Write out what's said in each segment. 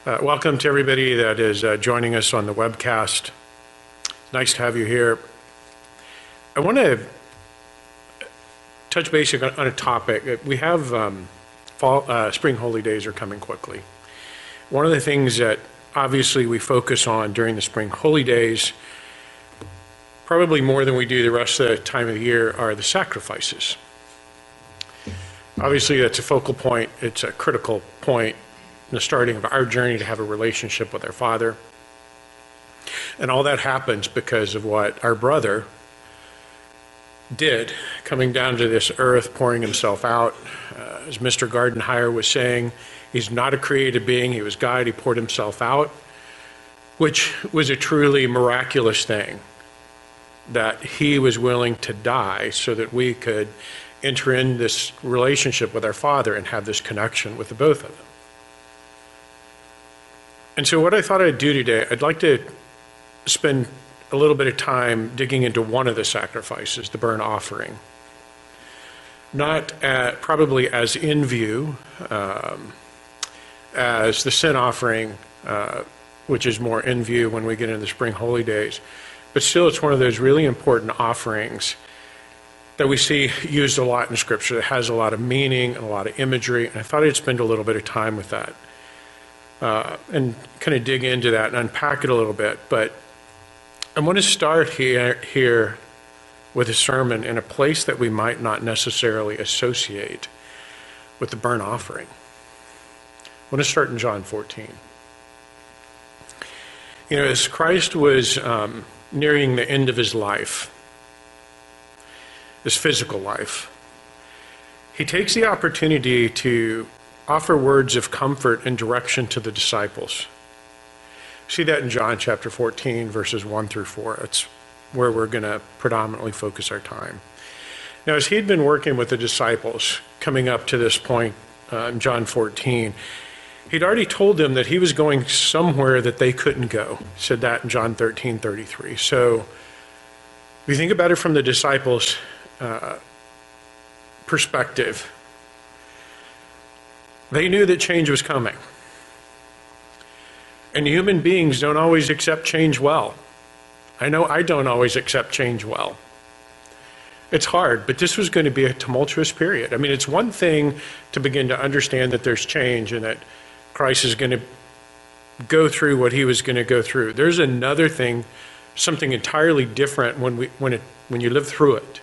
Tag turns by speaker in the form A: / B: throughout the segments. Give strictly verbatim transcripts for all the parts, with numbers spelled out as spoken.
A: Uh, welcome to everybody that is uh, joining us on the webcast. Nice to have you here. I want to touch base on, on a topic. We have um, fall, uh, spring holy days are coming quickly. One of the things that obviously we focus on during the spring holy days, probably more than we do the rest of the time of the year, are the sacrifices. Obviously, that's a focal point. It's a critical point in the starting of our journey to have a relationship with our Father. And all that happens because of what our brother did, coming down to this earth, pouring himself out. Uh, as Mister Gardenhire was saying, he's not a created being. He was God. He poured himself out, which was a truly miraculous thing, that he was willing to die so that we could enter in this relationship with our Father and have this connection with the both of them. And so what I thought I'd do today, I'd like to spend a little bit of time digging into one of the sacrifices, the burnt offering. Not at, probably as in view um, as the sin offering, uh, which is more in view when we get into the spring holy days. But still, it's one of those really important offerings that we see used a lot in Scripture, that has a lot of meaning and a lot of imagery. And I thought I'd spend a little bit of time with that. Uh, and kind of dig into that and unpack it a little bit. But I want to start here, here with a sermon in a place that we might not necessarily associate with the burnt offering. I want to start in John fourteen. You know, as Christ was um, nearing the end of his life, his physical life, he takes the opportunity to offer words of comfort and direction to the disciples. See that in John chapter fourteen, verses one through four. That's where we're going to predominantly focus our time. Now, as he'd been working with the disciples, coming up to this point uh, in John fourteen, he'd already told them that he was going somewhere that they couldn't go. He said that in John thirteen thirty-three. So, if you think about it from the disciples' uh, perspective, they knew that change was coming. And human beings don't always accept change well. I know I don't always accept change well. It's hard, but this was going to be a tumultuous period. I mean, it's one thing to begin to understand that there's change and that Christ is going to go through what he was going to go through. There's another thing, something entirely different when we when it when you live through it.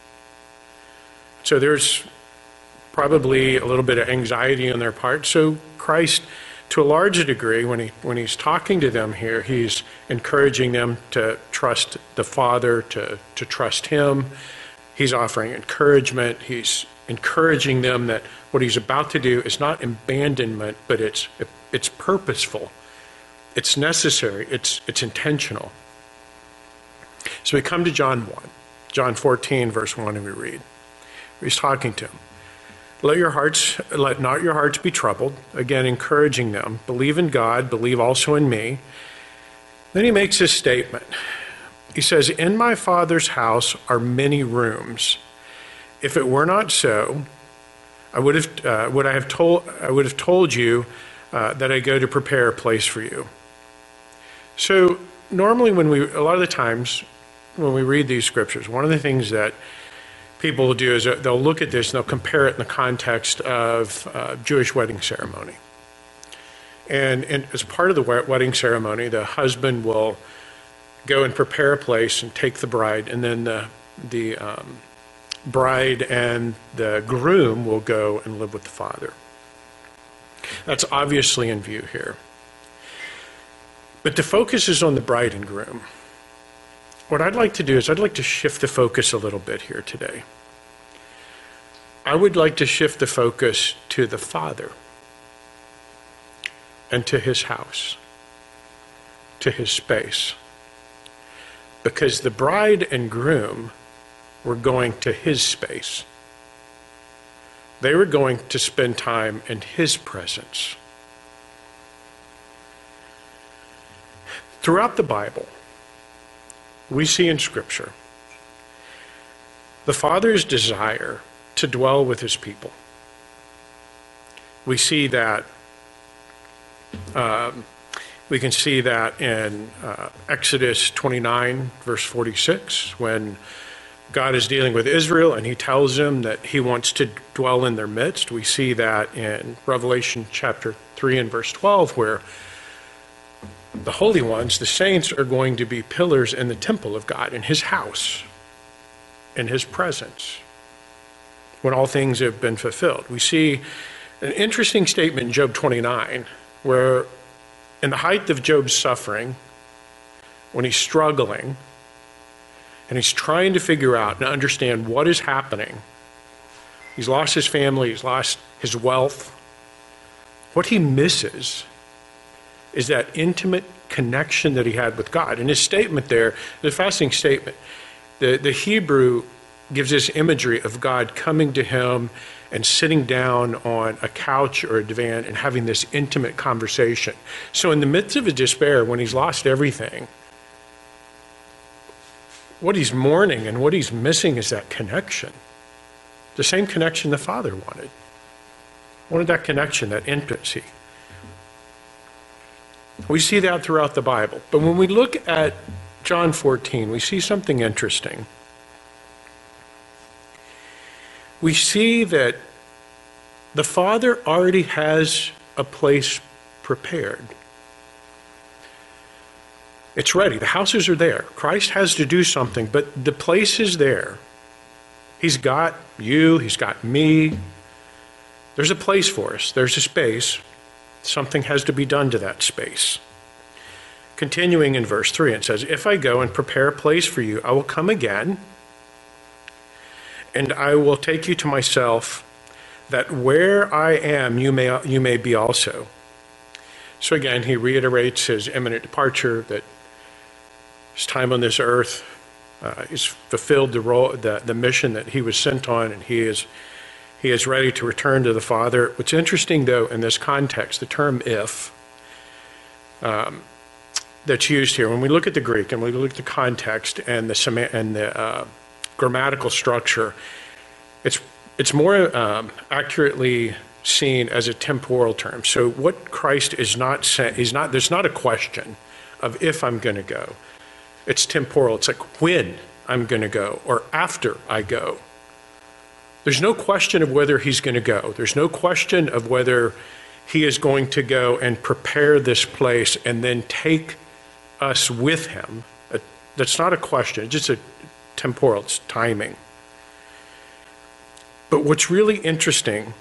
A: So there's probably a little bit of anxiety on their part. So Christ, to a large degree, when he when he's talking to them here, he's encouraging them to trust the Father, to, to trust him. He's offering encouragement. He's encouraging them that what he's about to do is not abandonment, but it's it's purposeful. It's necessary. It's it's intentional. So we come to John one, John fourteen, verse one, and we read. He's talking to them. Let your hearts, let not your hearts be troubled. Again, encouraging them. Believe in God, believe also in me. Then he makes this statement. He says, in my Father's house are many rooms. If it were not so, I would have, uh, would I have told, I would have told you uh, that I go to prepare a place for you. So normally when we, a lot of the times when we read these scriptures, one of the things that people will do is they'll look at this and they'll compare it in the context of uh, Jewish wedding ceremony. And, and as part of the wedding ceremony, the husband will go and prepare a place and take the bride, and then the, the um, bride and the groom will go and live with the father. That's obviously in view here. But the focus is on the bride and groom. What I'd like to do is I'd like to shift the focus a little bit here today. I would like to shift the focus to the Father and to his house, to his space. Because the bride and groom were going to his space. They were going to spend time in his presence. Throughout the Bible, we see in Scripture the Father's desire to dwell with his people. We see that Um, we can see that in uh, Exodus twenty-nine, verse forty-six, when God is dealing with Israel and he tells them that he wants to dwell in their midst. We see that in Revelation chapter three and verse twelve, where the holy ones, the saints, are going to be pillars in the temple of God, in his house, in his presence, when all things have been fulfilled. We see an interesting statement in Job twenty-nine, where in the height of Job's suffering, when he's struggling, and he's trying to figure out and understand what is happening, he's lost his family, he's lost his wealth. What he misses is that intimate connection that he had with God. And his statement there, the fascinating statement, the, the Hebrew gives this imagery of God coming to him and sitting down on a couch or a divan and having this intimate conversation. So in the midst of his despair, when he's lost everything, what he's mourning and what he's missing is that connection. The same connection the Father wanted. Wanted that connection, that intimacy. We see that throughout the Bible. But when we look at John fourteen, we see something interesting. We see that the Father already has a place prepared. It's ready. The houses are there. Christ has to do something, but the place is there. He's got you. He's got me. There's a place for us. There's a space. Something has to be done to that space. Continuing in verse three, it says, "If I go and prepare a place for you, I will come again, and I will take you to myself, that where I am, you may, you may be also." So again, he reiterates his imminent departure, that his time on this earth uh, is fulfilled the role, the, the mission that he was sent on, and he is he is ready to return to the Father. What's interesting, though, in this context, the term "if" um, that's used here, when we look at the Greek and we look at the context and the and the uh, grammatical structure, it's it's more um, accurately seen as a temporal term. So what Christ is not saying is not there's not a question of if I'm going to go. It's temporal. It's like when I'm going to go or after I go. There's no question of whether he's going to go. There's no question of whether he is going to go and prepare this place and then take us with him. That's not a question. It's just a temporal. It's timing. But what's really interesting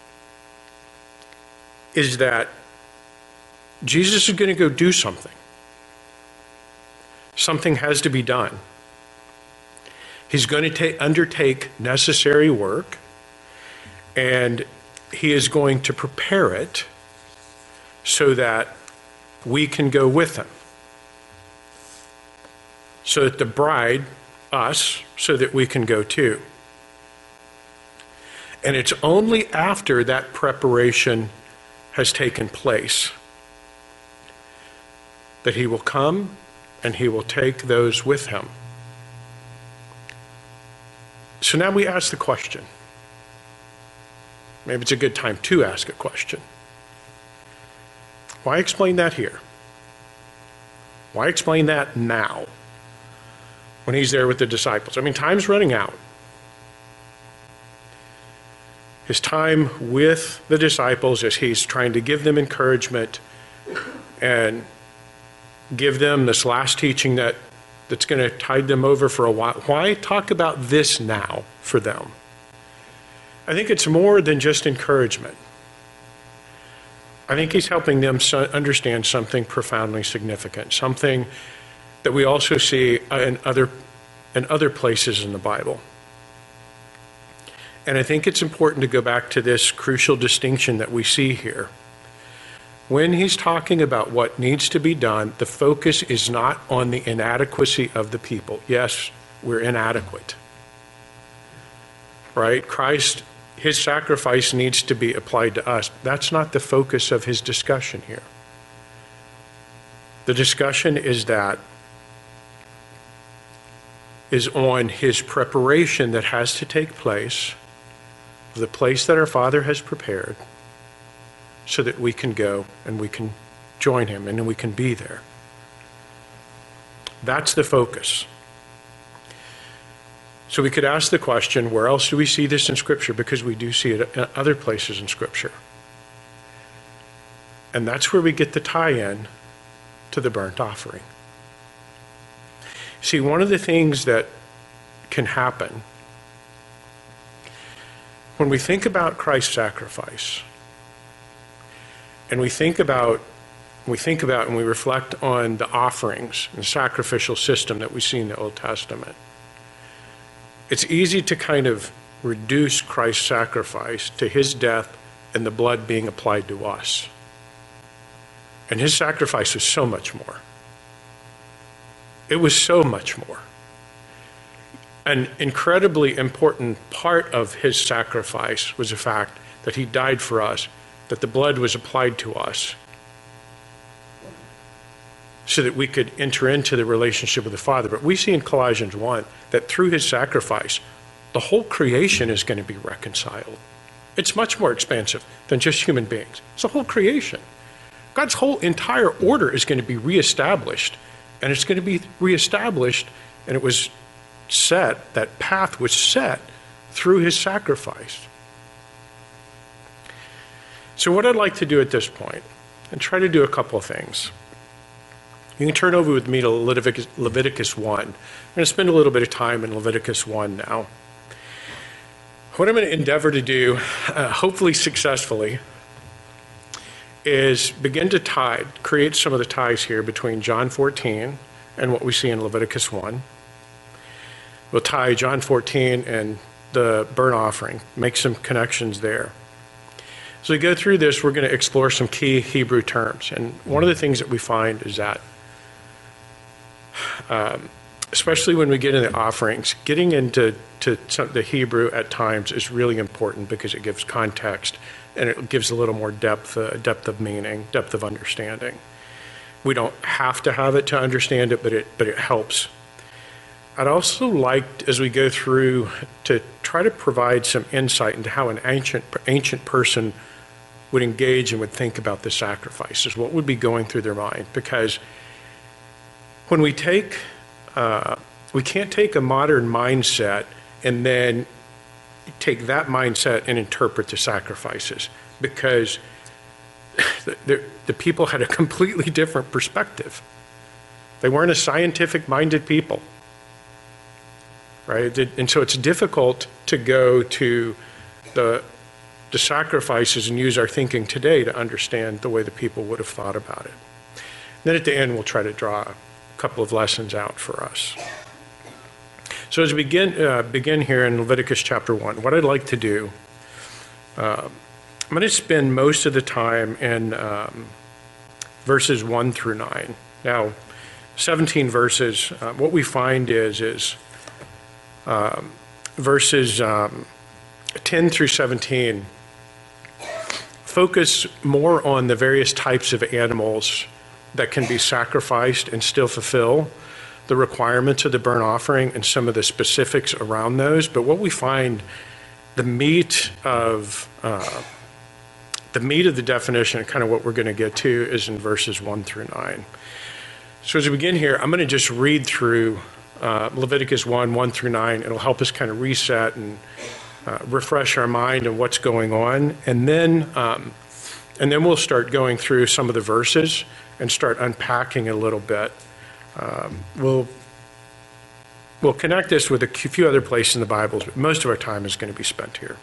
A: is that Jesus is going to go do something. Something has to be done. He's going to take, undertake necessary work, and he is going to prepare it so that we can go with him. So that the bride, us, so that we can go too. And it's only after that preparation has taken place that he will come and he will take those with him. So now we ask the question. Maybe it's a good time to ask a question. Why explain that here? Why explain that now when he's there with the disciples? I mean, time's running out. His time with the disciples as he's trying to give them encouragement and give them this last teaching that, that's going to tide them over for a while. Why talk about this now for them? I think it's more than just encouragement. I think he's helping them so understand something profoundly significant, something that we also see in other, in other places in the Bible. And I think it's important to go back to this crucial distinction that we see here. When he's talking about what needs to be done, the focus is not on the inadequacy of the people. Yes, we're inadequate. Right? Christ, his sacrifice needs to be applied to us. That's not the focus of his discussion here. The discussion is that is on his preparation that has to take place, the place that our Father has prepared, so that we can go and we can join him, and then we can be there. That's the focus. So we could ask the question, where else do we see this in Scripture? Because we do see it in other places in Scripture. And that's where we get the tie-in to the burnt offering. See, one of the things that can happen when we think about Christ's sacrifice, and we think about, we think about and we reflect on the offerings and sacrificial system that we see in the Old Testament, it's easy to kind of reduce Christ's sacrifice to his death and the blood being applied to us. And his sacrifice was so much more. It was so much more. An incredibly important part of his sacrifice was the fact that he died for us, that the blood was applied to us, so that we could enter into the relationship with the Father. But we see in Colossians one that through his sacrifice, the whole creation is going to be reconciled. It's much more expansive than just human beings. It's the whole creation. God's whole entire order is going to be reestablished, and it's going to be reestablished, and it was set, that path was set through his sacrifice. So what I'd like to do at this point, and try to do a couple of things. You can turn over with me to Leviticus, Leviticus one. I'm going to spend a little bit of time in Leviticus one now. What I'm going to endeavor to do, uh, hopefully successfully, is begin to tie, create some of the ties here between John fourteen and what we see in Leviticus one. We'll tie John fourteen and the burnt offering, make some connections there. As we go through this, we're going to explore some key Hebrew terms. And one of the things that we find is that, um, especially when we get into offerings, getting into to some, the Hebrew at times is really important because it gives context and it gives a little more depth, uh, depth of meaning, depth of understanding. We don't have to have it to understand it, but it, but it helps. I'd also like, as we go through, to try to provide some insight into how an ancient ancient person would engage and would think about the sacrifices. What would be going through their mind? Because when we take, uh, we can't take a modern mindset and then take that mindset and interpret the sacrifices, because the, the people had a completely different perspective. They weren't a scientific-minded people. Right? And so it's difficult to go to the, the sacrifices and use our thinking today to understand the way the people would have thought about it. And then at the end, we'll try to draw a couple of lessons out for us. So as we begin, uh, begin here in Leviticus chapter one, what I'd like to do, uh, I'm going to spend most of the time in um, verses one through nine. Now, seventeen verses, uh, what we find is, is Um, verses um, ten through seventeen focus more on the various types of animals that can be sacrificed and still fulfill the requirements of the burnt offering and some of the specifics around those. But what we find, the meat of uh, the meat of the definition, and kind of what we're going to get to, is in verses one through nine. So as we begin here, I'm going to just read through Uh, Leviticus one, one through nine. It'll help us kind of reset and uh, refresh our mind on what's going on. And then, um, and then we'll start going through some of the verses and start unpacking a little bit. Um, we'll, we'll connect this with a few other places in the Bible, but most of our time is going to be spent here.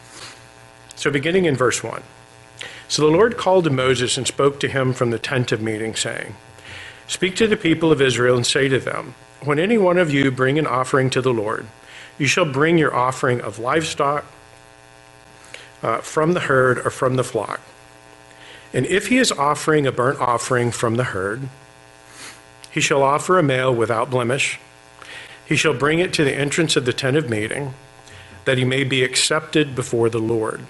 A: So beginning in verse one. So the Lord called to Moses and spoke to him from the tent of meeting, saying, "Speak to the people of Israel and say to them, when any one of you bring an offering to the Lord, you shall bring your offering of livestock uh, from the herd or from the flock. And if he is offering a burnt offering from the herd, he shall offer a male without blemish. He shall bring it to the entrance of the tent of meeting, that he may be accepted before the Lord.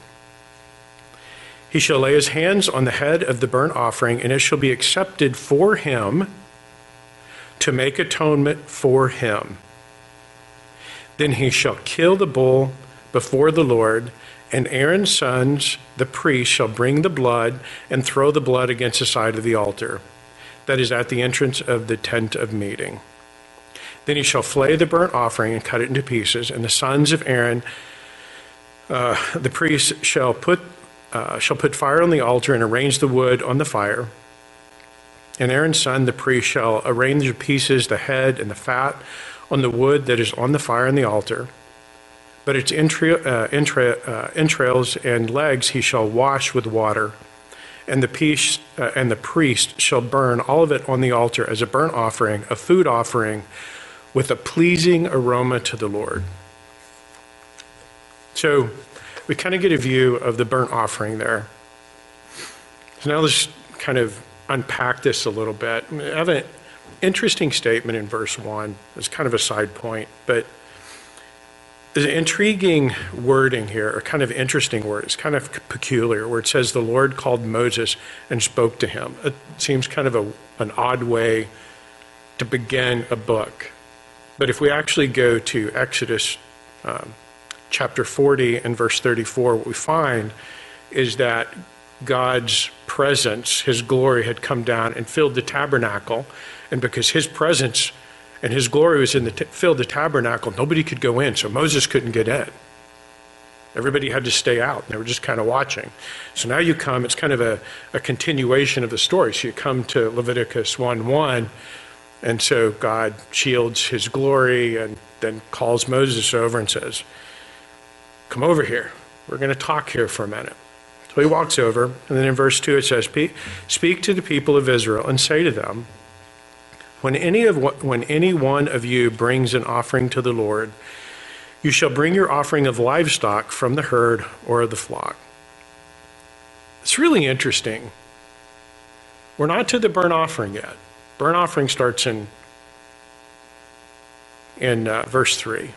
A: He shall lay his hands on the head of the burnt offering, and it shall be accepted for him to make atonement for him. Then he shall kill the bull before the Lord And Aaron's sons, the priests, shall bring the blood and throw the blood against the side of the altar that is at the entrance of the tent of meeting. Then he shall flay the burnt offering and cut it into pieces, and the sons of Aaron, uh, the priests, shall put uh, shall put fire on the altar and arrange the wood on the fire. And Aaron's son, the priest, shall arrange the pieces, the head and the fat, on the wood that is on the fire on the altar. But its entra- uh, entra- uh, entrails and legs he shall wash with water. And the piece, uh, and the priest shall burn all of it on the altar as a burnt offering, a food offering, with a pleasing aroma to the Lord. So we kind of get a view of the burnt offering there. So now let's kind of unpack this a little bit. I have an interesting statement in verse one. It's kind of a side point, but there's an intriguing wording here, a kind of interesting word. It's kind of peculiar, where it says the Lord called Moses and spoke to him. It seems kind of a, an odd way to begin a book. But if we actually go to Exodus um, chapter forty and verse thirty-four, what we find is that God's presence, his glory had come down and filled the tabernacle. And because his presence and his glory was in the t- filled the tabernacle, nobody could go in, so Moses couldn't get in. Everybody had to stay out. They were just kind of watching. So now you come, it's kind of a, a continuation of the story. So you come to Leviticus one one, and so God shields his glory and then calls Moses over and says, come over here. We're going to talk here for a minute. So he walks over, and then in verse two it says, speak to the people of Israel and say to them, When any of when any one of you brings an offering to the Lord, you shall bring your offering of livestock from the herd or of the flock. It's really interesting. We're not to the burnt offering yet. Burnt offering starts in in uh, verse three.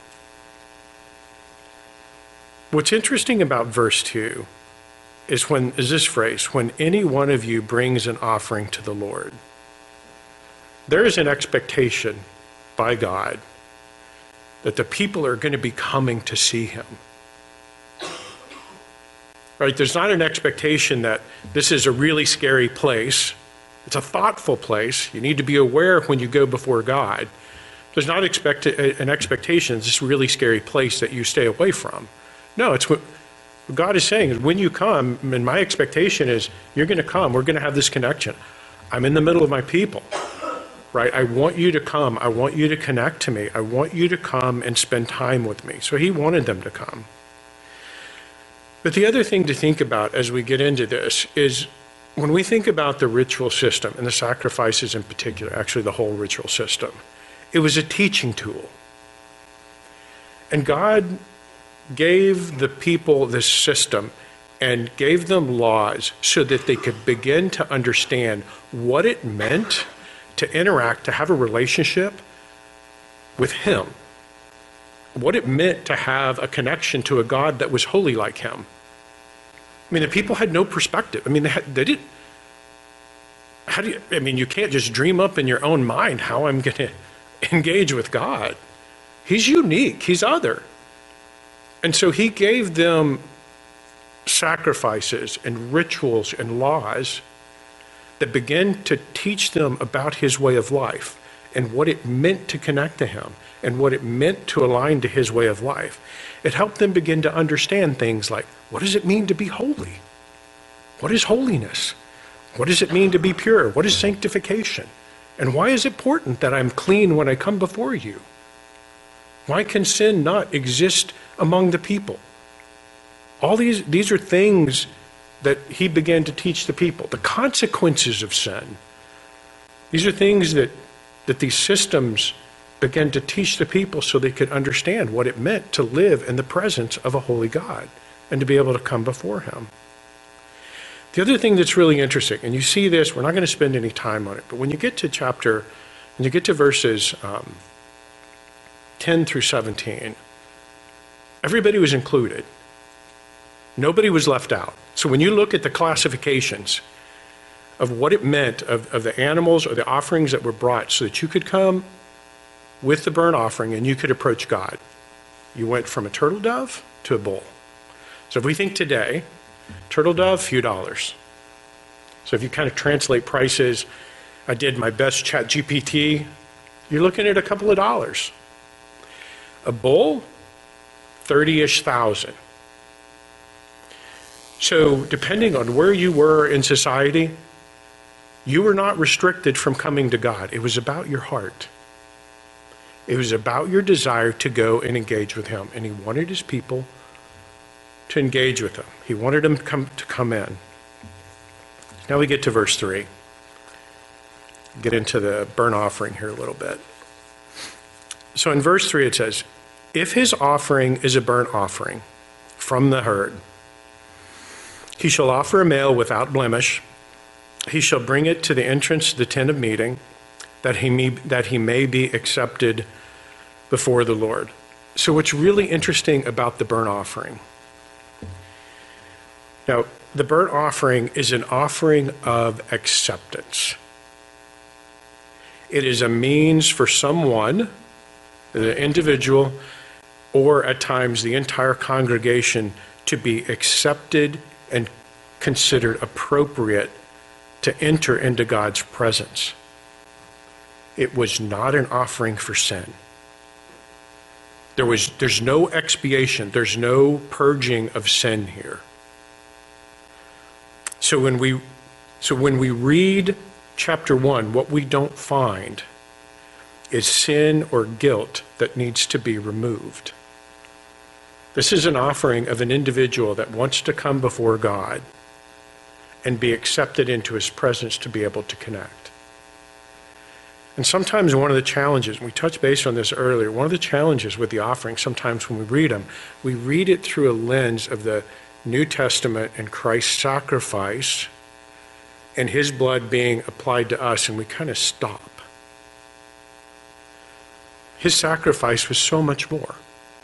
A: What's interesting about verse two is when is this phrase, when any one of you brings an offering to the Lord. There is an expectation by God that the people are going to be coming to see him. Right? There's not an expectation that this is a really scary place. It's a thoughtful place. You need to be aware when you go before God. There's not expect an expectation, it's this really scary place that you stay away from. No, it's what God is saying is when you come, and my expectation is you're going to come, we're going to have this connection. I'm in the middle of my people. Right? I want you to come. I want you to connect to me. I want you to come and spend time with me. So he wanted them to come. But the other thing to think about as we get into this is when we think about the ritual system and the sacrifices in particular, actually the whole ritual system, it was a teaching tool. And God gave the people this system and gave them laws so that they could begin to understand what it meant to interact, to have a relationship with him. What it meant to have a connection to a God that was holy like him. I mean, the people had no perspective. I mean, they, had, they didn't, how do you, I mean, you can't just dream up in your own mind how I'm going to engage with God. He's unique, he's other. And so he gave them sacrifices and rituals and laws that began to teach them about his way of life and what it meant to connect to him and what it meant to align to his way of life. It helped them begin to understand things like, what does it mean to be holy? What is holiness? What does it mean to be pure? What is sanctification? And why is it important that I'm clean when I come before you? Why can sin not exist among the people? All these, these are things that he began to teach the people. The consequences of sin. These are things that, that these systems began to teach the people so they could understand what it meant to live in the presence of a holy God and to be able to come before him. The other thing that's really interesting, and you see this, we're not going to spend any time on it, but when you get to chapter, when you get to verses um, ten through seventeen, everybody was included. Nobody was left out. So when you look at the classifications of what it meant of, of the animals or the offerings that were brought so that you could come with the burnt offering and you could approach God, you went from a turtle dove to a bull. So if we think today, turtle dove, few dollars. So if you kind of translate prices, I did my best Chat G P T, you're looking at a couple of dollars. A bull, thirty-ish thousand. So depending on where you were in society, you were not restricted from coming to God. It was about your heart. It was about your desire to go and engage with him. And he wanted his people to engage with him. He wanted them to come, to come in. Now we get to verse three. Get into the burnt offering here a little bit. So in verse three it says, if his offering is a burnt offering from the herd, he shall offer a male without blemish. He shall bring it to the entrance to the tent of meeting, that he may, that he may be accepted before the Lord. So what's really interesting about the burnt offering? Now, the burnt offering is an offering of acceptance. It is a means for someone, the individual, or at times the entire congregation, to be accepted and considered appropriate to enter into God's presence. It was not an offering for sin. There was, there's no expiation, there's no purging of sin here. So when we, so when we read chapter one, what we don't find is sin or guilt that needs to be removed. This is an offering of an individual that wants to come before God and be accepted into his presence to be able to connect. And sometimes one of the challenges, we touched base on this earlier, one of the challenges with the offering, sometimes when we read them, we read it through a lens of the New Testament and Christ's sacrifice and his blood being applied to us, and we kind of stop. His sacrifice was so much more.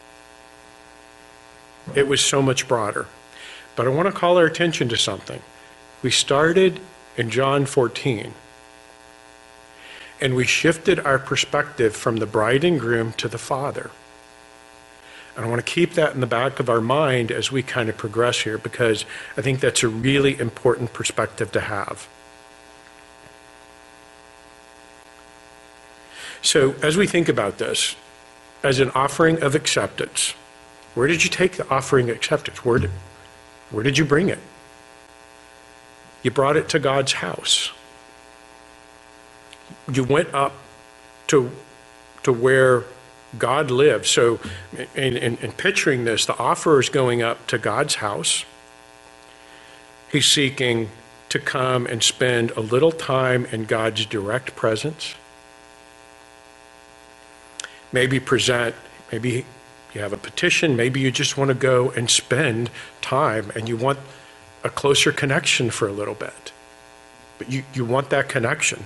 A: It was so much broader. But I want to call our attention to something. We started in John fourteen, and we shifted our perspective from the bride and groom to the Father. And I want to keep that in the back of our mind as we kind of progress here, because I think that's a really important perspective to have. So as we think about this, as an offering of acceptance, where did you take the offering of acceptance? Where did, where did you bring it? You brought it to God's house. You went up to, to where God lives. So in, in, in picturing this, the offerer is going up to God's house. He's seeking to come and spend a little time in God's direct presence. Maybe present, maybe you have a petition, maybe you just want to go and spend time and you want a closer connection for a little bit. But you, you want that connection.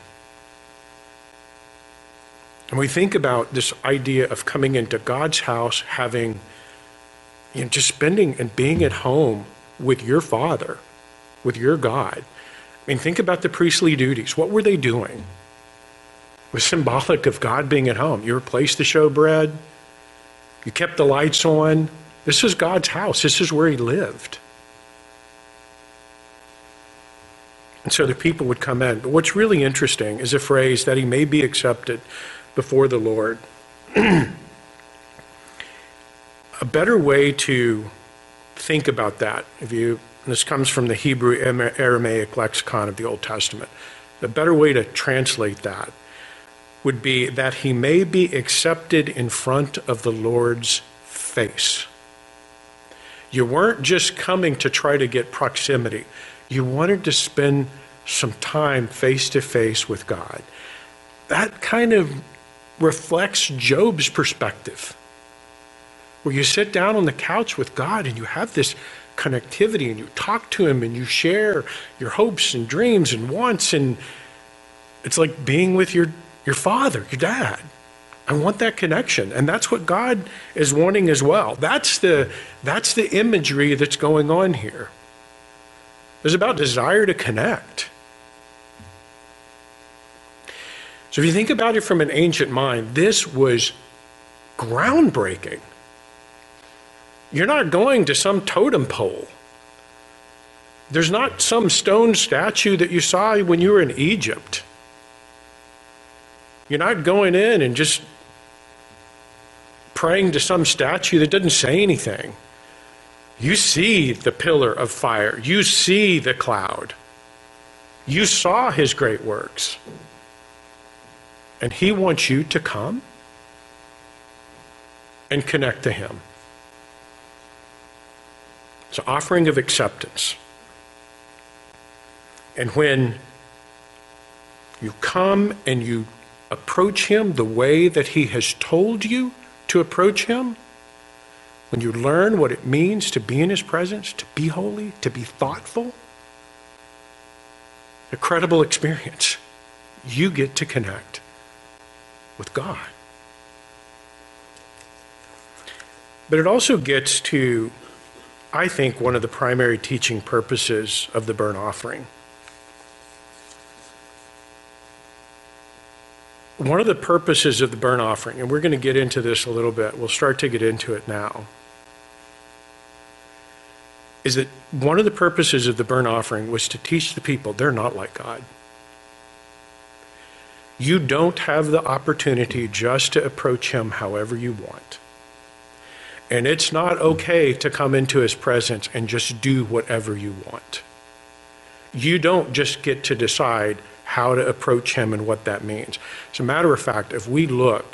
A: And we think about this idea of coming into God's house, having, you know, just spending and being at home with your Father, with your God. I mean, think about the priestly duties. What were they doing? It was symbolic of God being at home. You replaced the showbread. You kept the lights on. This is God's house. This is where he lived. And so the people would come in. But what's really interesting is a phrase that he may be accepted before the Lord. A better way to think about that, if you, this comes from the Hebrew Aramaic lexicon of the Old Testament, the better way to translate that would be that he may be accepted in front of the Lord's face. You weren't just coming to try to get proximity. You wanted to spend some time face to face with God. That kind of reflects Job's perspective, where you sit down on the couch with God and you have this connectivity and you talk to him and you share your hopes and dreams and wants, and it's like being with your, your father, your dad. I want that connection, and that's what God is wanting as well. That's the, that's the imagery that's going on here. It's about desire to connect. So if you think about it from an ancient mind, this was groundbreaking. You're not going to some totem pole. There's not some stone statue that you saw when you were in Egypt. You're not going in and just praying to some statue that doesn't say anything. You see the pillar of fire. You see the cloud. You saw his great works. And he wants you to come and connect to him. It's an offering of acceptance. And when you come and you approach him the way that he has told you to approach him, when you learn what it means to be in his presence, to be holy, to be thoughtful, a credible experience, you get to connect with God. But it also gets to, I think, one of the primary teaching purposes of the burnt offering. One of the purposes of the burnt offering, and we're going to get into this a little bit, we'll start to get into it now, is that one of the purposes of the burnt offering was to teach the people they're not like God. You don't have the opportunity just to approach him however you want. And it's not okay to come into his presence and just do whatever you want. You don't just get to decide how to approach him and what that means. As a matter of fact, if we look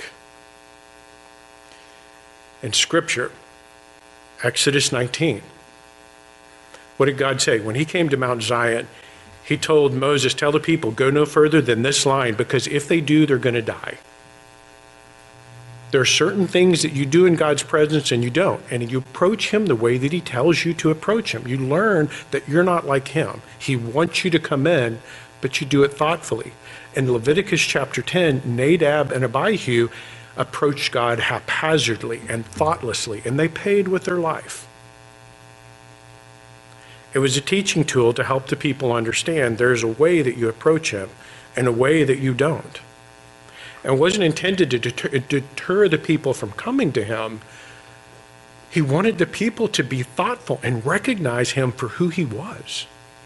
A: in Scripture, Exodus nineteen, what did God say? When he came to Mount Zion, he told Moses, tell the people, go no further than this line, because if they do, they're going to die. There are certain things that you do in God's presence and you don't. And you approach him the way that he tells you to approach him. You learn that you're not like him. He wants you to come in, but you do it thoughtfully. In Leviticus chapter ten, Nadab and Abihu approached God haphazardly and thoughtlessly, and they paid with their life. It was a teaching tool to help the people understand there's a way that you approach him and a way that you don't. And it wasn't intended to deter, deter the people from coming to him. He wanted the people to be thoughtful and recognize him for who he was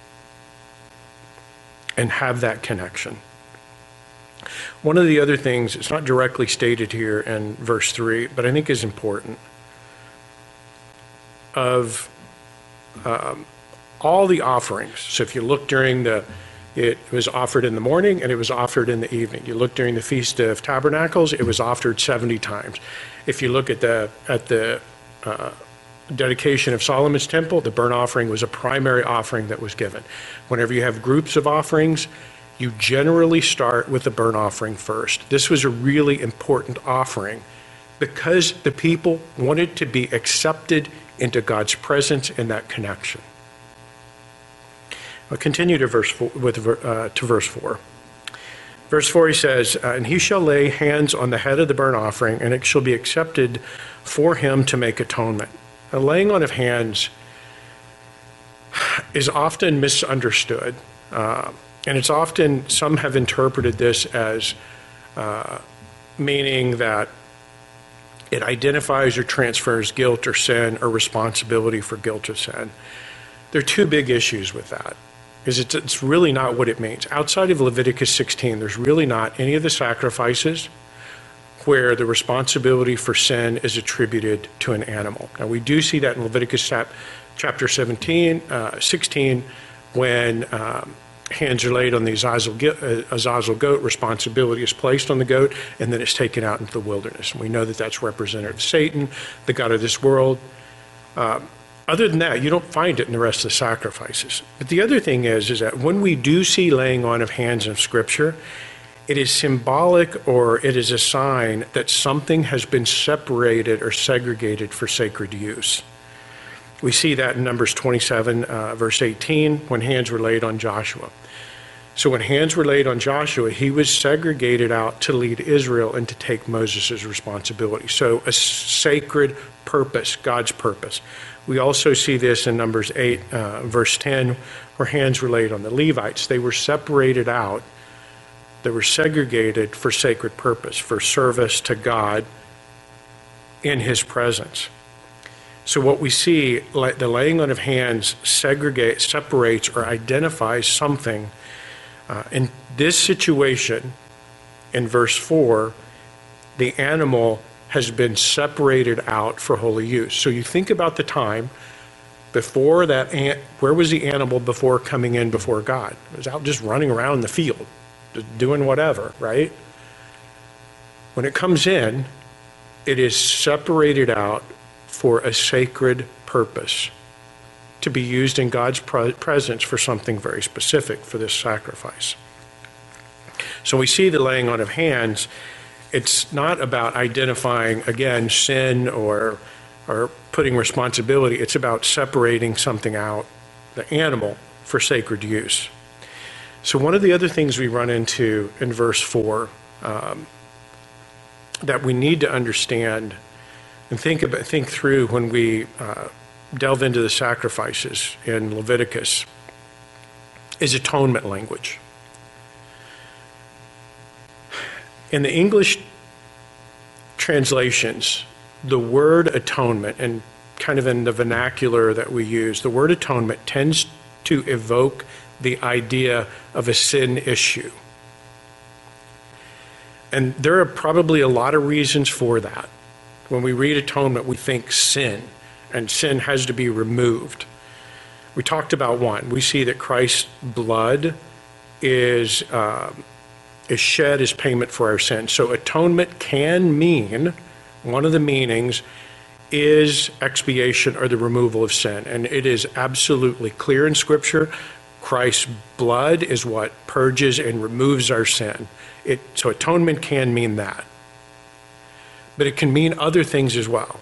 A: and have that connection. One of the other things, it's not directly stated here in verse three, but I think is important, of um, all the offerings. So if you look during the, it was offered in the morning and it was offered in the evening. You look during the Feast of Tabernacles, it was offered seventy times. If you look at the, at the uh, dedication of Solomon's temple, the burnt offering was a primary offering that was given. Whenever you have groups of offerings, you generally start with the burnt offering first. This was a really important offering because the people wanted to be accepted into God's presence in that connection. I'll continue to verse four, with uh, to verse four. Verse four, he says, uh, and he shall lay hands on the head of the burnt offering, and it shall be accepted for him to make atonement. A laying on of hands is often misunderstood. Uh, and it's often, some have interpreted this as uh, meaning that it identifies or transfers guilt or sin or responsibility for guilt or sin. There are two big issues with that. Is it's, it's really not what it means. Outside of Leviticus sixteen, there's really not any of the sacrifices where the responsibility for sin is attributed to an animal. Now, we do see that in Leviticus chapter seventeen, uh, sixteen, when um, hands are laid on the Azazel, uh, Azazel goat, responsibility is placed on the goat, and then it's taken out into the wilderness. And we know that that's representative of Satan, the god of this world. Um, Other than that, you don't find it in the rest of the sacrifices. But the other thing is, is that when we do see laying on of hands in Scripture, it is symbolic or it is a sign that something has been separated or segregated for sacred use. We see that in Numbers twenty-seven, uh, verse eighteen, when hands were laid on Joshua. So when hands were laid on Joshua, he was segregated out to lead Israel and to take Moses' responsibility. So a sacred purpose, God's purpose. We also see this in Numbers eight, uh, verse ten, where hands were laid on the Levites. They were separated out. They were segregated for sacred purpose, for service to God in his presence. So what we see, like the laying on of hands segregates, separates, or identifies something. Uh, in this situation, in verse four, the animal has been separated out for holy use. So you think about the time before that, an- where was the animal before coming in before God? It was out just running around the field, just doing whatever, right? When it comes in, it is separated out for a sacred purpose, to be used in God's pre- presence for something very specific, for this sacrifice. So we see the laying on of hands. It's not about identifying, again, sin or or putting responsibility. It's about separating something out, the animal, for sacred use. So one of the other things we run into in verse four um, that we need to understand and think about, think through when we uh, delve into the sacrifices in Leviticus is atonement language. In the English translations, the word atonement, and kind of in the vernacular that we use, the word atonement tends to evoke the idea of a sin issue. And there are probably a lot of reasons for that. When we read atonement, we think sin, and sin has to be removed. We talked about one. We see that Christ's blood is, uh, is shed as payment for our sins. So atonement can mean, one of the meanings is expiation or the removal of sin. And it is absolutely clear in Scripture. Christ's blood is what purges and removes our sin. It, so atonement can mean that. But it can mean other things as well.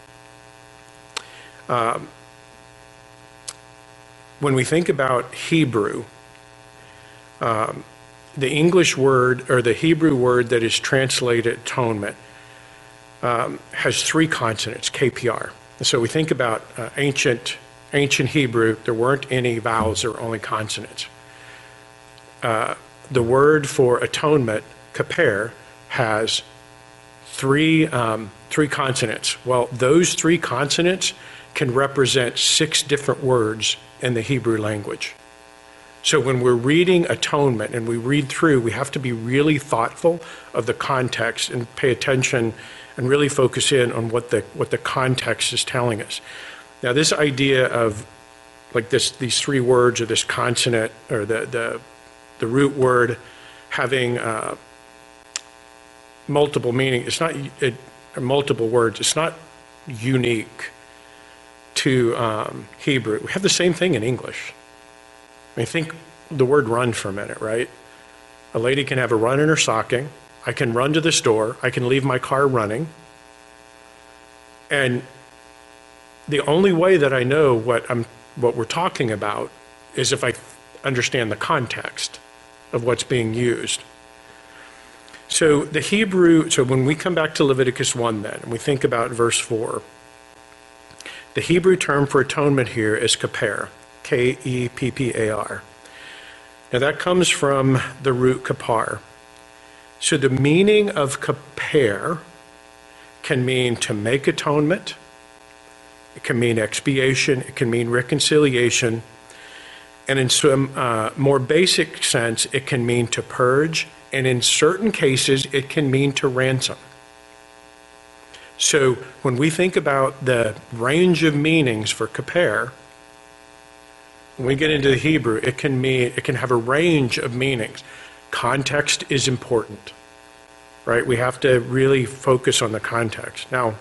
A: Um, when we think about Hebrew, um, the English word, or the Hebrew word that is translated atonement, um, has three consonants, K P R. So we think about uh, ancient ancient Hebrew, there weren't any vowels, there were only consonants. Uh, the word for atonement, kaper, has three um, three consonants. Well, those three consonants can represent six different words in the Hebrew language. So when we're reading atonement and we read through, we have to be really thoughtful of the context and pay attention and really focus in on what the what the context is telling us. Now, this idea of like this these three words, or this consonant, or the the, the root word having uh, multiple meaning, it's not it, multiple words. It's not unique to um, Hebrew. We have the same thing in English. I mean, think the word run for a minute, right? A lady can have a run in her stocking. I can run to the store. I can leave my car running. And the only way that I know what I'm, what we're talking about is if I understand the context of what's being used. So the Hebrew, so when we come back to Leviticus one then, and we think about verse four, the Hebrew term for atonement here is kaper, K E P P A R. Now that comes from the root kapar. So the meaning of kaper can mean to make atonement, it can mean expiation, it can mean reconciliation, and in some uh, more basic sense, it can mean to purge, and in certain cases, it can mean to ransom. So when we think about the range of meanings for kaper, when we get into the Hebrew, it can mean, it can have a range of meanings. Context is important, right? We have to really focus on the context. Now,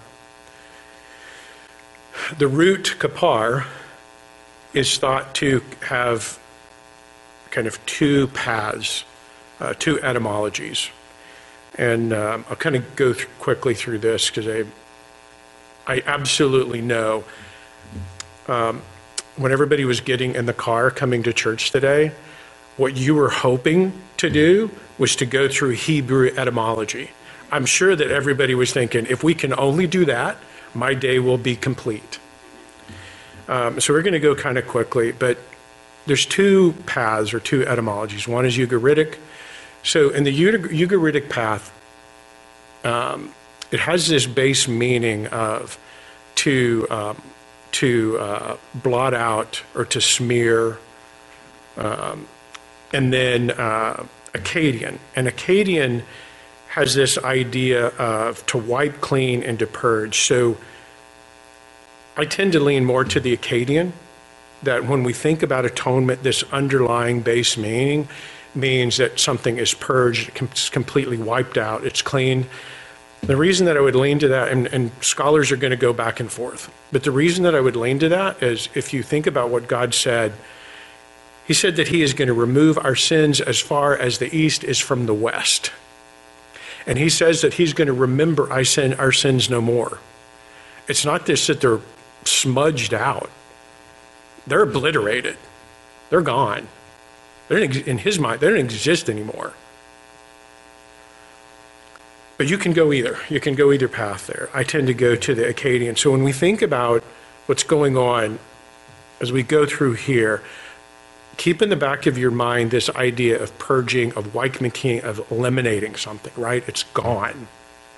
A: the root kapar is thought to have kind of two paths, uh, two etymologies. And um, I'll kind of go th- quickly through this because I, I absolutely know um, when everybody was getting in the car coming to church today, what you were hoping to do was to go through Hebrew etymology. I'm sure that everybody was thinking, if we can only do that, my day will be complete. Um, so we're going to go kind of quickly, but there's two paths or two etymologies. One is Ugaritic. So in the Ugaritic path, um, it has this base meaning of to um, to uh, blot out or to smear. Um, and then uh, Akkadian. And Akkadian has this idea of to wipe clean and to purge. So I tend to lean more to the Akkadian, that when we think about atonement, this underlying base meaning means that something is purged, it's completely wiped out, it's clean. The reason that I would lean to that, and, and scholars are going to go back and forth, but the reason that I would lean to that is if you think about what God said, he said that he is going to remove our sins as far as the east is from the west. And he says that he's going to remember our sin, our sins no more. It's not this that they're smudged out. They're obliterated. They're gone. They don't, in his mind, they don't exist anymore. But you can go either. You can go either path there. I tend to go to the Akkadian. So when we think about what's going on as we go through here, keep in the back of your mind this idea of purging, of wiping clean, of eliminating something, right? It's gone.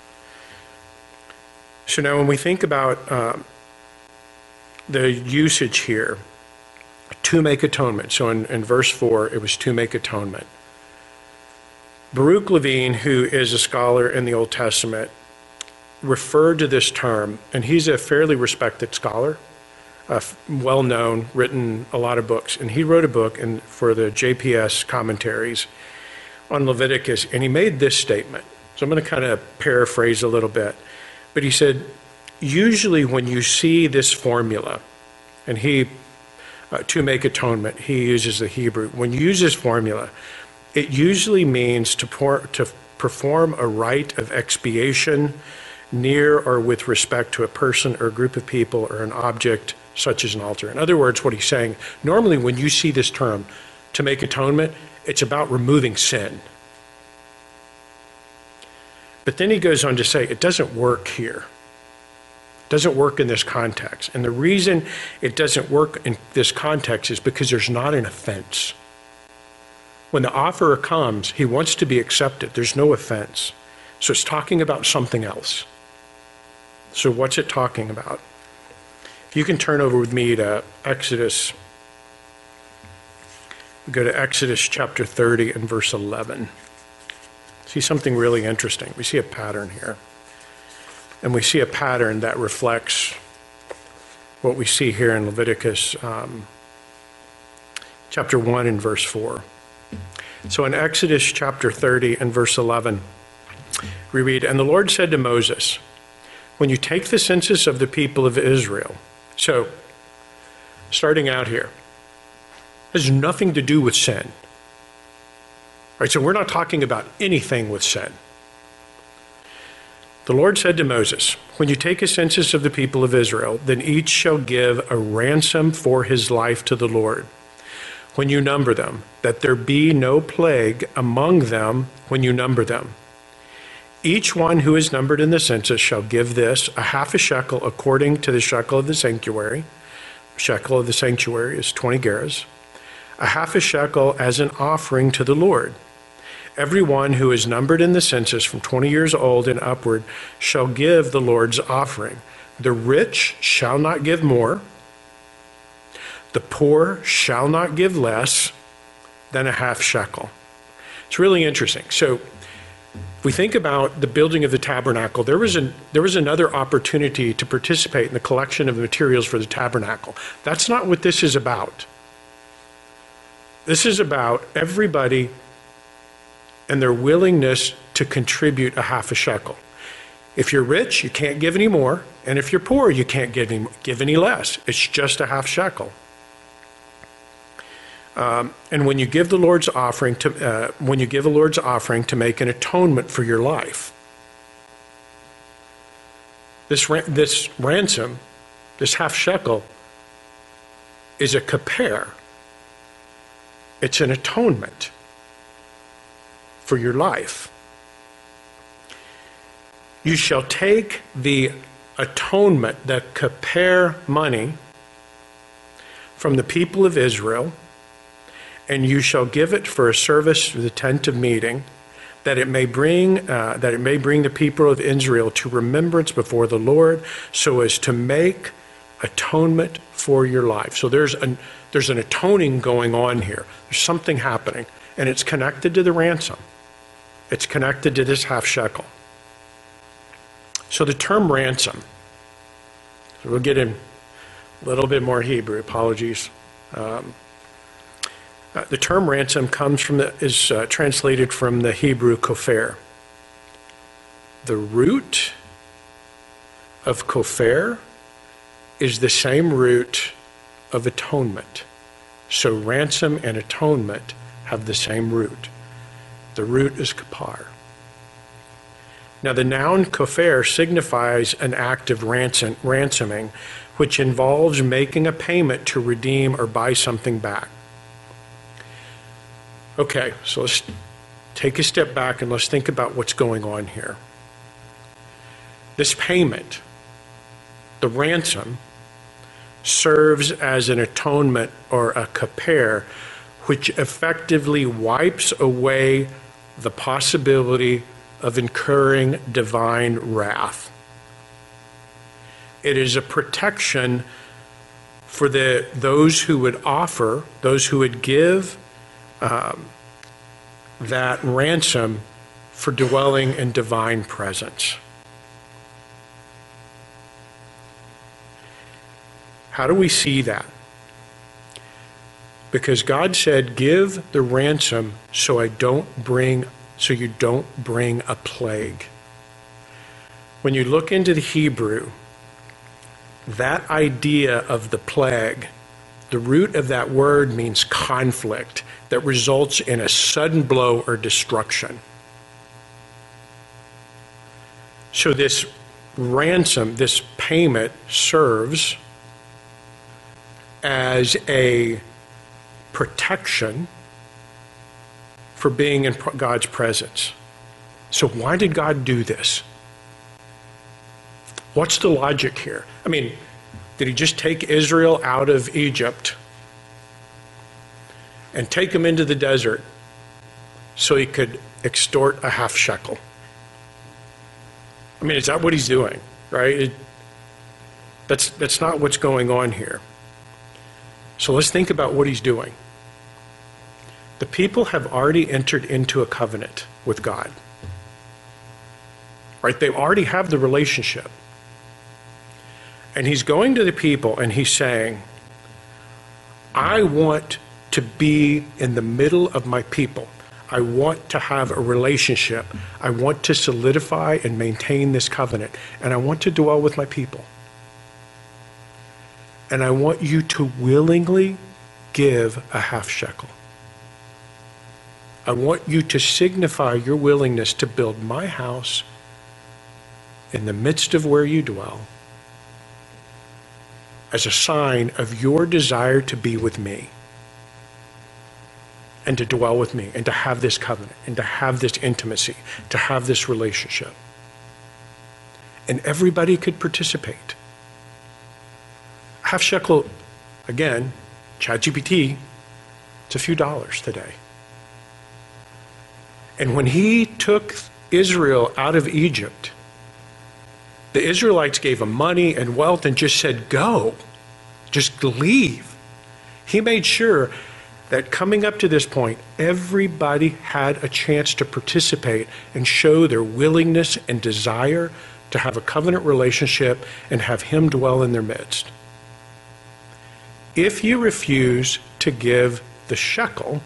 A: So now when we think about um, the usage here, to make atonement. So in, in verse four, it was to make atonement. Baruch Levine, who is a scholar in the Old Testament, referred to this term, and he's a fairly respected scholar, uh, well-known, written a lot of books, and he wrote a book in, for the J P S commentaries on Leviticus, and he made this statement. So I'm going to kind of paraphrase a little bit, but he said, usually when you see this formula, and he, uh, to make atonement, he uses the Hebrew. When you use this formula, it usually means to, pour, to perform a rite of expiation near or with respect to a person or a group of people or an object such as an altar. In other words, what he's saying, normally when you see this term, to make atonement, it's about removing sin. But then he goes on to say, it doesn't work here. It doesn't work in this context. And the reason it doesn't work in this context is because there's not an offense. When the offerer comes, he wants to be accepted. There's no offense. So it's talking about something else. So what's it talking about? If you can turn over with me to Exodus, we go to Exodus chapter thirty and verse eleven. See something really interesting. We see a pattern here. And we see a pattern that reflects what we see here in Leviticus um, chapter one and verse four. So in Exodus chapter thirty and verse eleven, we read, and the Lord said to Moses, when you take the census of the people of Israel, so starting out here, has nothing to do with sin. Right, so we're not talking about anything with sin. The Lord said to Moses, when you take a census of the people of Israel, then each shall give a ransom for his life to the Lord. When you number them, that there be no plague among them when you number them. Each one who is numbered in the census shall give this, a half a shekel according to the shekel of the sanctuary. The shekel of the sanctuary is twenty gerahs. A half a shekel as an offering to the Lord. Everyone who is numbered in the census from twenty years old and upward shall give the Lord's offering. The rich shall not give more. The poor shall not give less than a half shekel. It's really interesting. So if we think about the building of the tabernacle, there was, an, there was another opportunity to participate in the collection of materials for the tabernacle. That's not what this is about. This is about everybody and their willingness to contribute a half a shekel. If you're rich, you can't give any more, and if you're poor, you can't give any, give any less. It's just a half shekel. Um, and when you give the Lord's offering to, uh, when you give a Lord's offering to make an atonement for your life, this ra- this ransom, this half shekel, is a kaper. It's an atonement for your life. You shall take the atonement, the kaper money, from the people of Israel, and you shall give it for a service to the tent of meeting, that it may bring uh, that it may bring the people of Israel to remembrance before the Lord, so as to make atonement for your life. So there's an, there's an atoning going on here. There's something happening, and it's connected to the ransom. It's connected to this half shekel. So the term ransom, so we'll get in a little bit more Hebrew, apologies. Um, uh, the term ransom comes from the, is uh, translated from the Hebrew kopher. The root of kopher is the same root of atonement. So ransom and atonement have the same root. The root is kapar. Now the noun kopher signifies an act of ransom, ransoming, which involves making a payment to redeem or buy something back. Okay, so let's take a step back and let's think about what's going on here. This payment, the ransom, serves as an atonement or a kapar, which effectively wipes away the possibility of incurring divine wrath. It is a protection for the those who would offer, those who would give um, that ransom for dwelling in divine presence. How do we see that? Because God said, give the ransom so I don't bring, so you don't bring a plague. When you look into the Hebrew, that idea of the plague, the root of that word means conflict that results in a sudden blow or destruction. So this ransom, this payment serves as a protection for being in God's presence. So why did God do this? What's the logic here? I mean, did he just take Israel out of Egypt and take them into the desert so he could extort a half shekel? I mean, is that what he's doing, right? It, that's, that's not what's going on here. So let's think about what he's doing. The people have already entered into a covenant with God. Right? They already have the relationship. And he's going to the people and he's saying, I want to be in the middle of my people. I want to have a relationship. I want to solidify and maintain this covenant. And I want to dwell with my people. And I want you to willingly give a half shekel. I want you to signify your willingness to build my house in the midst of where you dwell as a sign of your desire to be with me and to dwell with me and to have this covenant and to have this intimacy, to have this relationship. And everybody could participate. Half shekel, again, ChatGPT, it's a few dollars today. And when he took Israel out of Egypt, the Israelites gave him money and wealth and just said, go, just leave. He made sure that coming up to this point, everybody had a chance to participate and show their willingness and desire to have a covenant relationship and have him dwell in their midst. If you refuse to give the shekel,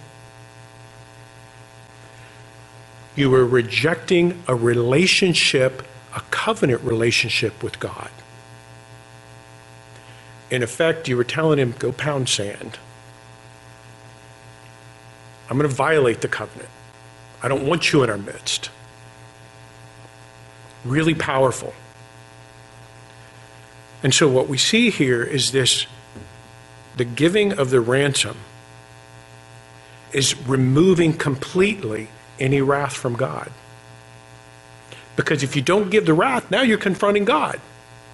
A: you are rejecting a relationship, a covenant relationship with God. In effect, you were telling him, go pound sand. I'm going to violate the covenant. I don't want you in our midst. Really powerful. And so what we see here is this, the giving of the ransom is removing completely any wrath from God. Because if you don't give the wrath, now you're confronting God.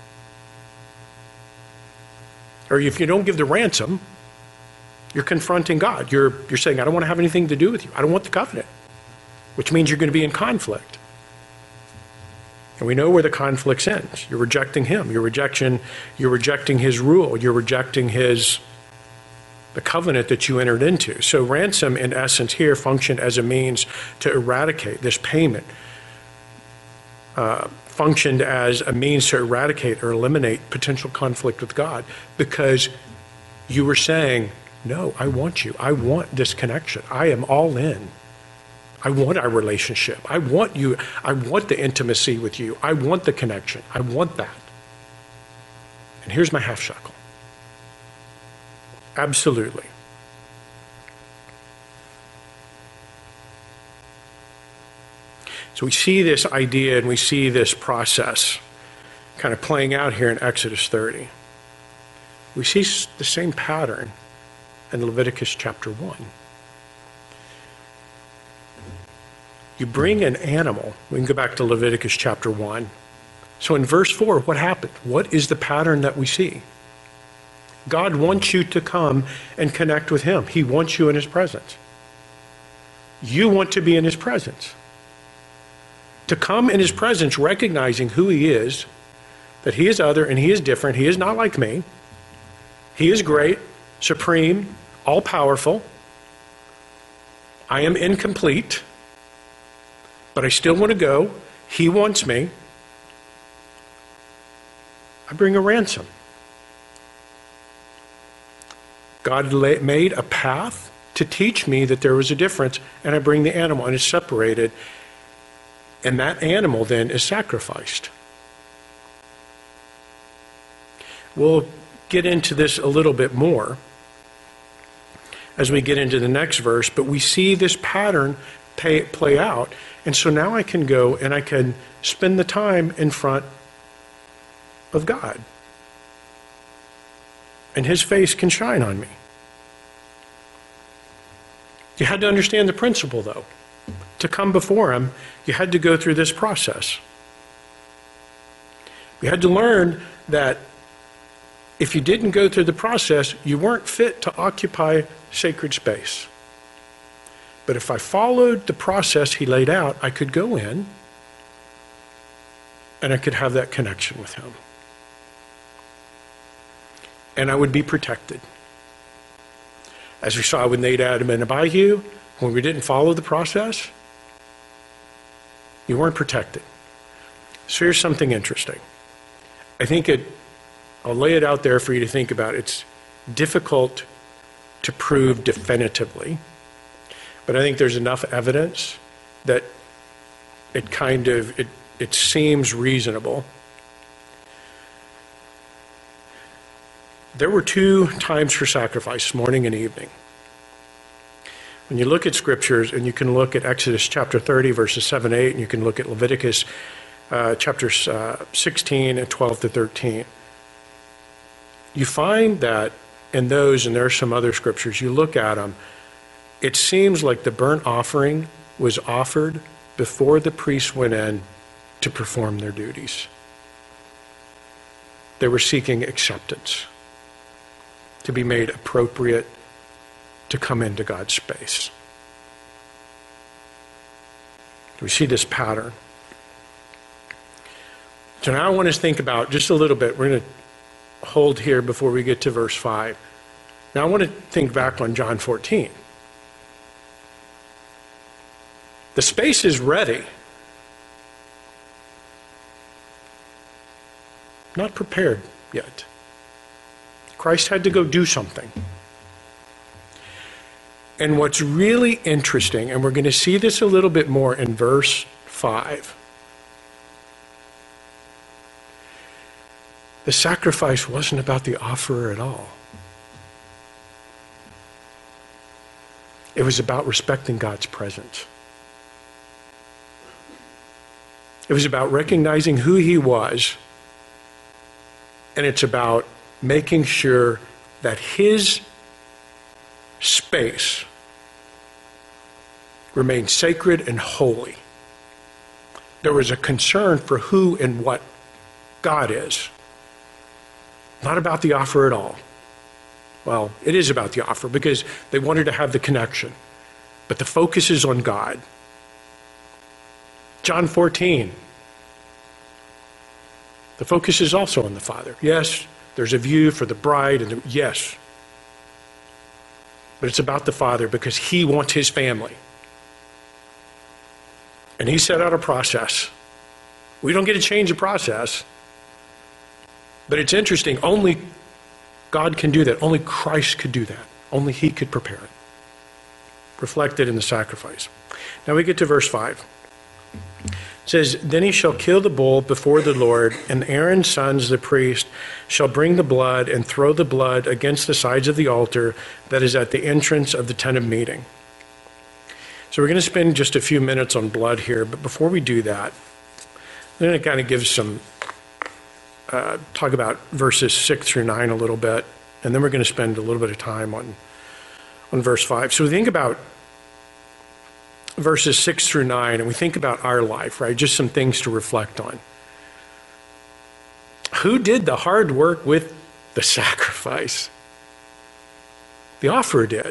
A: Or if you don't give the ransom, you're confronting God. You're, you're saying, I don't want to have anything to do with you. I don't want the covenant, which means you're going to be in conflict. And we know where the conflicts end. You're rejecting him. You're rejecting, you're rejecting his rule. You're rejecting his the covenant that you entered into. So ransom, in essence, here functioned as a means to eradicate this payment. Uh, functioned as a means to eradicate or eliminate potential conflict with God, because you were saying, no, I want you. I want this connection. I am all in. I want our relationship. I want you. I want the intimacy with you. I want the connection. I want that. And here's my half shekel. Absolutely. So we see this idea and we see this process kind of playing out here in Exodus thirty. We see the same pattern in Leviticus chapter one. You bring an animal. We can go back to Leviticus chapter one. So in verse four, what happened? What is the pattern that we see? God wants you to come and connect with him. He wants you in his presence. You want to be in his presence. To come in his presence, recognizing who he is, that he is other and he is different. He is not like me. He is great, supreme, all-powerful. I am incomplete, but I still want to go. He wants me. I bring a ransom. God made a path to teach me that there was a difference, and I bring the animal, and it's separated, and that animal then is sacrificed. We'll get into this a little bit more as we get into the next verse, but we see this pattern pay, play out, and so now I can go and I can spend the time in front of God, and his face can shine on me. You had to understand the principle, though. To come before him, you had to go through this process. You had to learn that if you didn't go through the process, you weren't fit to occupy sacred space. But if I followed the process he laid out, I could go in and I could have that connection with him. And I would be protected. As we saw with Nadab and Abihu, when we didn't follow the process, you weren't protected. So here's something interesting. I think it, I'll lay it out there for you to think about. It's difficult to prove definitively, but I think there's enough evidence that it kind of, it, it seems reasonable. There were two times for sacrifice, morning and evening. When you look at scriptures, and you can look at Exodus chapter thirty, verses seven, eight, and you can look at Leviticus uh, chapters uh, sixteen and twelve to thirteen, you find that in those, and there are some other scriptures, you look at them, it seems like the burnt offering was offered before the priests went in to perform their duties. They were seeking acceptance, to be made appropriate to come into God's space. We see this pattern. So now I want us to think about just a little bit. We're going to hold here before we get to verse five. Now I want to think back on John fourteen. The space is ready. Not prepared yet. Christ had to go do something. And what's really interesting, and we're going to see this a little bit more in verse five, the sacrifice wasn't about the offerer at all. It was about respecting God's presence. It was about recognizing who he was, and it's about making sure that his space remained sacred and holy. There was a concern for who and what God is. Not about the offer at all. Well, it is about the offer because they wanted to have the connection, but the focus is on God. John fourteen, The focus is also on the Father. Yes, there's a view for the bride, and the, yes. But it's about the Father because he wants his family. And he set out a process. We don't get to change the process. But it's interesting, only God can do that. Only Christ could do that. Only he could prepare it. Reflected in the sacrifice. Now we get to verse five. It says, then he shall kill the bull before the Lord, and Aaron's sons, the priest, shall bring the blood and throw the blood against the sides of the altar that is at the entrance of the tent of meeting. So we're going to spend just a few minutes on blood here, but before we do that, I'm going to kind of give some, uh, talk about verses six through nine a little bit, and then we're going to spend a little bit of time on, on verse five. So we think about verses six through nine, and we think about our life, right? Just some things to reflect on. Who did the hard work with the sacrifice? The offerer did.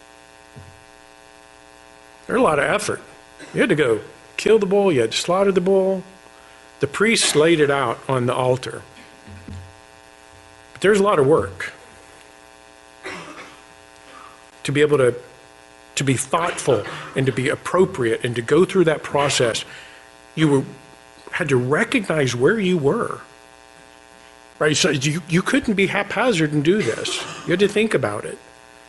A: There's a lot of effort. You had to go kill the bull, you had to slaughter the bull. The priest laid it out on the altar. But there's a lot of work to be able to to be thoughtful and to be appropriate and to go through that process. You were, had to recognize where you were, right? So you, you couldn't be haphazard and do this. You had to think about it.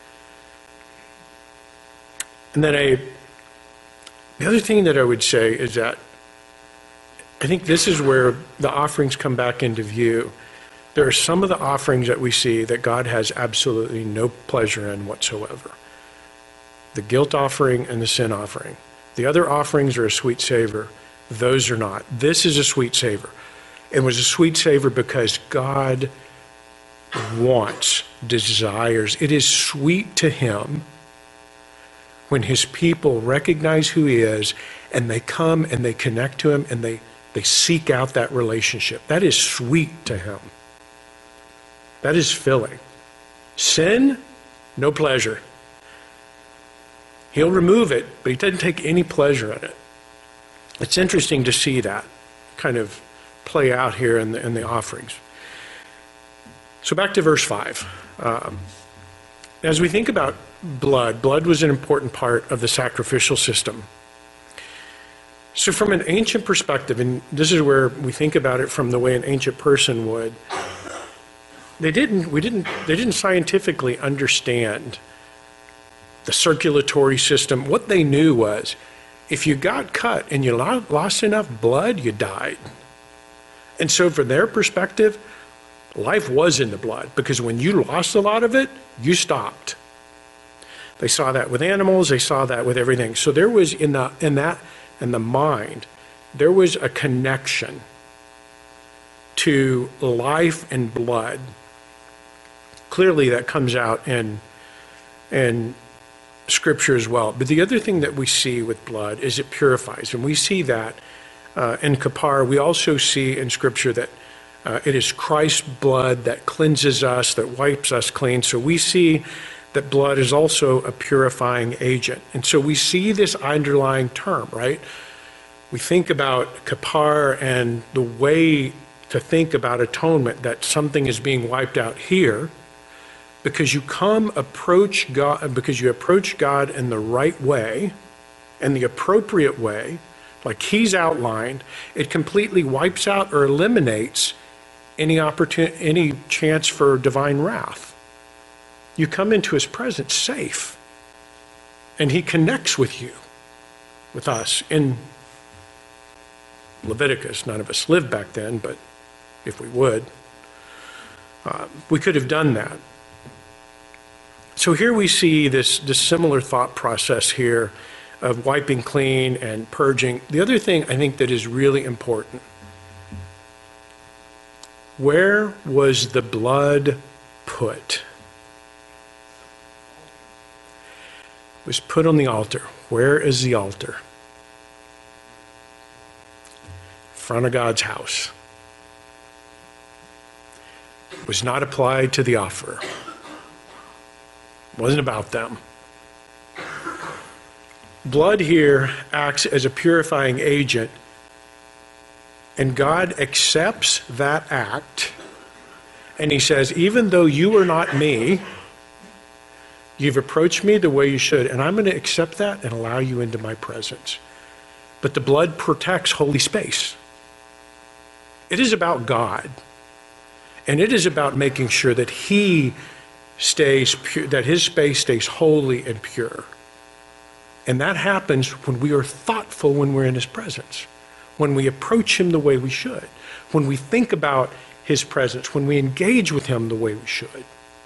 A: And then I, the other thing that I would say is that I think this is where the offerings come back into view. There are some of the offerings that we see that God has absolutely no pleasure in whatsoever. The guilt offering and the sin offering. The other offerings are a sweet savor. Those are not. This is a sweet savor. It was a sweet savor because God wants, desires. It is sweet to him when his people recognize who he is and they come and they connect to him and they, they seek out that relationship. That is sweet to him. That is filling. Sin, no pleasure. He'll remove it, but he doesn't take any pleasure in it. It's interesting to see that kind of play out here in the, in the offerings. So back to verse five. Um, as we think about blood, blood was an important part of the sacrificial system. So from an ancient perspective, and this is where we think about it from the way an ancient person would, they didn't, we didn't, they didn't scientifically understand the circulatory system. What they knew was if you got cut and you lost enough blood, you died. And so from their perspective, life was in the blood because when you lost a lot of it, you stopped. They saw that with animals, they saw that with everything. So there was in the in that in the mind, there was a connection to life and blood. Clearly that comes out in in Scripture as well. But the other thing that we see with blood is it purifies. And we see that uh, in Kippur. We also see in Scripture that uh, it is Christ's blood that cleanses us, that wipes us clean. So we see that blood is also a purifying agent. And so we see this underlying term, right? We think about Kippur and the way to think about atonement, that something is being wiped out here, because you come approach God, because you approach God in the right way, in the appropriate way, like he's outlined, it completely wipes out or eliminates any opportunity, any chance for divine wrath. You come into his presence safe, and he connects with you, with us. In Leviticus, none of us lived back then, but if we would, uh, we could have done that. So here we see this, this similar thought process here of wiping clean and purging. The other thing I think that is really important, where was the blood put? It was put on the altar. Where is the altar? In front of God's house. It was not applied to the offerer. It wasn't about them. Blood here acts as a purifying agent And God accepts that act, and he says, even though you are not me, you've approached me the way you should, and I'm going to accept that and allow you into my presence. But the blood protects holy space. It is about God, and it is about making sure that he stays pure, that his space stays holy and pure. And that happens when we are thoughtful when we're in his presence, when we approach him the way we should, when we think about his presence, when we engage with him the way we should.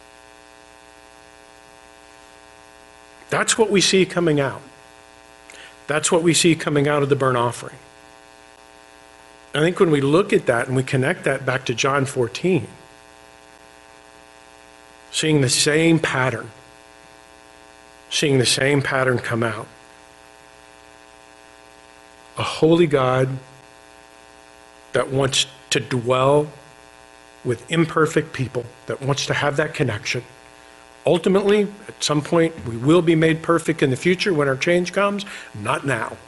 A: That's what we see coming out. That's what we see coming out of the burnt offering. I think when we look at that and we connect that back to John fourteen, seeing the same pattern, seeing the same pattern come out. A holy God that wants to dwell with imperfect people, that wants to have that connection. Ultimately, at some point, we will be made perfect in the future when our change comes, not now.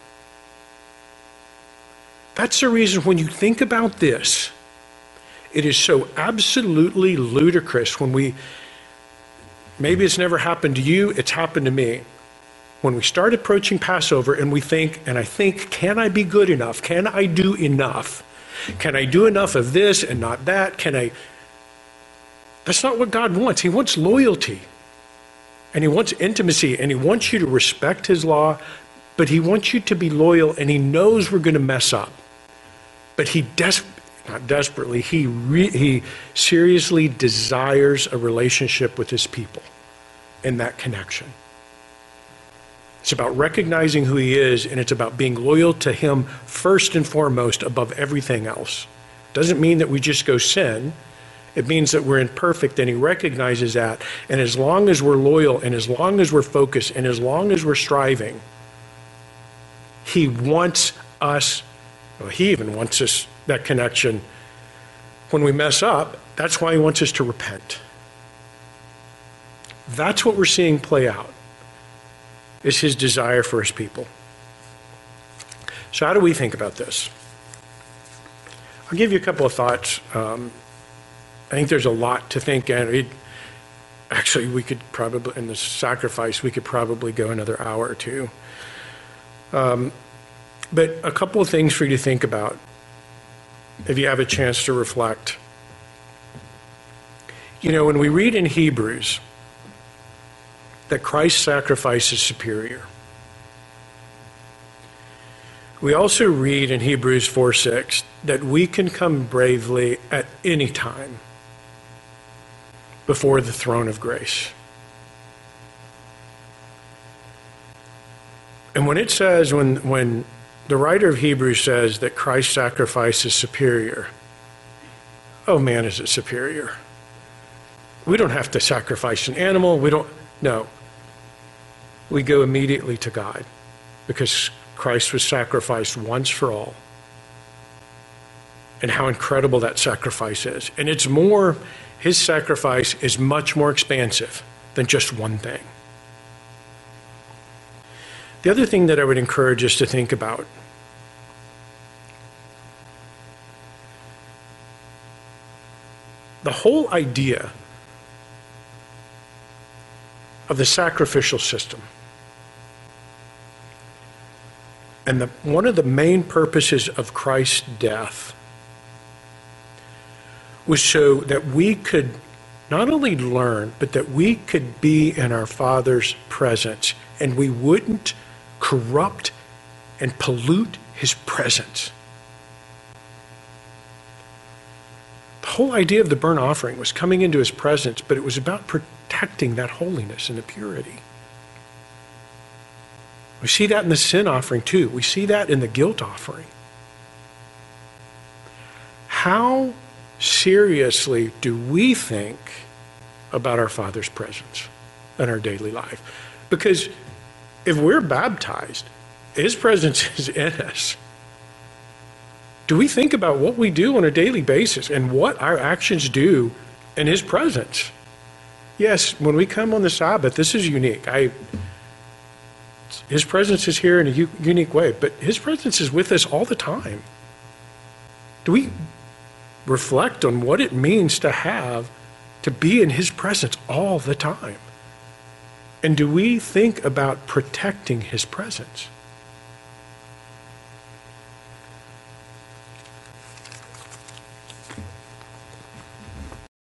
A: That's the reason when you think about this, it is so absolutely ludicrous when we, maybe it's never happened to you, it's happened to me. When we start approaching Passover and we think, and I think, can I be good enough? Can I do enough? Can I do enough of this and not that? Can I? That's not what God wants. He wants loyalty. And he wants intimacy. And he wants you to respect his law. But he wants you to be loyal. And he knows we're going to mess up. But he des- not desperately, he, re- he seriously desires a relationship with his people and that connection. It's about recognizing who he is, and it's about being loyal to him first and foremost above everything else. Doesn't mean that we just go sin. It means that we're imperfect, and he recognizes that. And as long as we're loyal, and as long as we're focused, and as long as we're striving, he wants us, well, he even wants us, that connection. When we mess up, that's why he wants us to repent. That's what we're seeing play out, is his desire for his people. So how do we think about this? I'll give you a couple of thoughts. Um, I think there's a lot to think, and it, actually we could probably, in the sacrifice, we could probably go another hour or two. Um, but a couple of things for you to think about if you have a chance to reflect. You know, when we read in Hebrews that Christ's sacrifice is superior, we also read in Hebrews four six that we can come bravely at any time before the throne of grace. And when it says, when, when the writer of Hebrews says that Christ's sacrifice is superior, oh man, is it superior. We don't have to sacrifice an animal. We don't, no. We go immediately to God because Christ was sacrificed once for all. And how incredible that sacrifice is. And it's more, his sacrifice is much more expansive than just one thing. The other thing that I would encourage us to think about, the whole idea of the sacrificial system. And the, one of the main purposes of Christ's death was so that we could not only learn, but that we could be in our Father's presence and we wouldn't corrupt and pollute his presence. The whole idea of the burnt offering was coming into his presence, but it was about protecting that holiness and the purity. We see that in the sin offering too. We see that in the guilt offering. How seriously do we think about our Father's presence in our daily life? Because if we're baptized, his presence is in us. Do we think about what we do on a daily basis and what our actions do in his presence? Yes, when we come on the Sabbath, this is unique. I, his presence is here in a u- unique way, but his presence is with us all the time. Do we reflect on what it means to have, to be in his presence all the time? And do we think about protecting his presence?